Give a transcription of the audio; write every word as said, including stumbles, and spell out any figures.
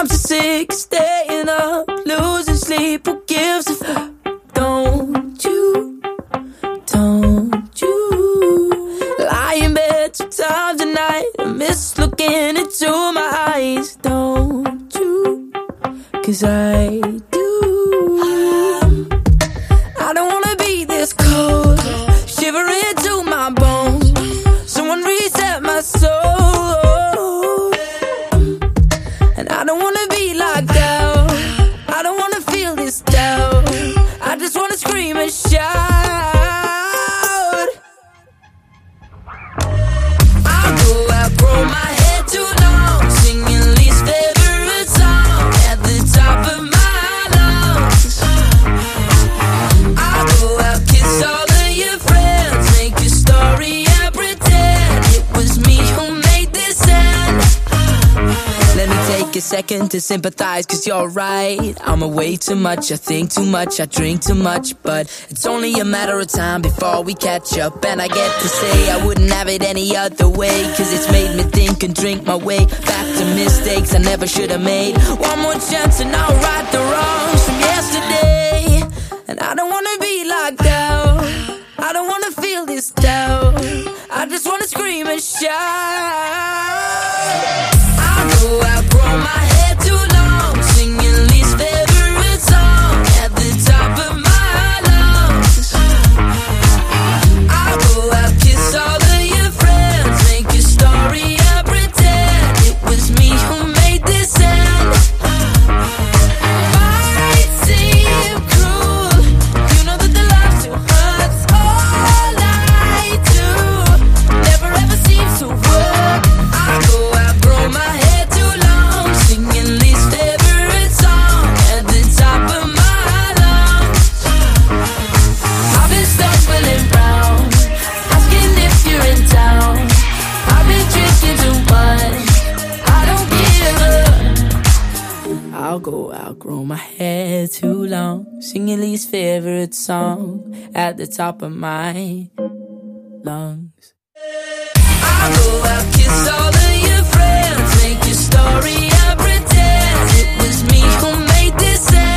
I'm so sick of staying up, losing sleep. Who gives a fuck? Don't you, don't you lie in bed two times a night. I miss looking into my eyes. Don't you, 'cause I do. I don't wanna be this cold, shivering to my bones. Someone reset my soul. And I don't wanna be locked out, I don't wanna feel this doubt. I just wanna scream and shout. I'll go outgrow my head too long, singing least favorite song at the top of my lungs. I'll go out, kiss all of your friends, make a story and pretend it was me who made this end. Let me take a second to sympathize, 'cause you're right, I'm away too much, I think too much, I drink too much. But it's only a matter of time before we catch up. And I get to say I wouldn't have it any other way, 'cause it's made me think and drink my way back to mistakes I never should have made. One more chance and I'll right the wrongs from yesterday. And I don't wanna be locked out, I don't wanna feel this doubt. I just wanna scream and shout. I'll go outgrow my head too long, singing least favorite song at the top of my lungs. I'll go out, kiss all of your friends, make a story and pretend it was me who made this end. Might seem cruel, you know that the love still hurts. All I do never ever seems to work. I'll go outgrow my head too long, singing least favorite song at the top of my lungs. I've been stumbling round, asking if you're in town. I've been drinking too much, I don't give up. I'll go outgrow my head too long, singing least favorite song at the top of my lungs. I'll go out, kiss all of your friends, make your story and pretend it was me who made this end.